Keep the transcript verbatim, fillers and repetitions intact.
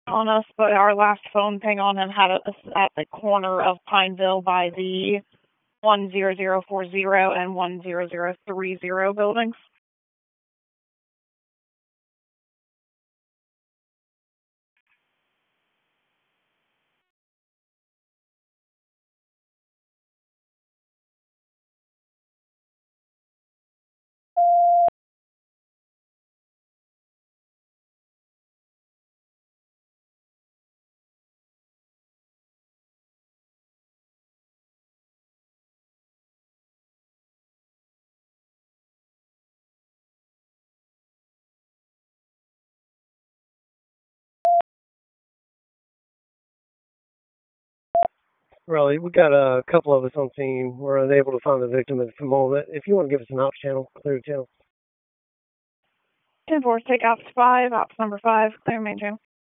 on us, but our last phone ping on him had us at the corner of Pineville by the one zero zero four zero and one zero zero three zero buildings. Raleigh, we got a couple of us on scene. We're unable to find the victim at the moment. If you want to give us an ops channel, clear channel. ten four, take ops five, ops number five, clear main channel.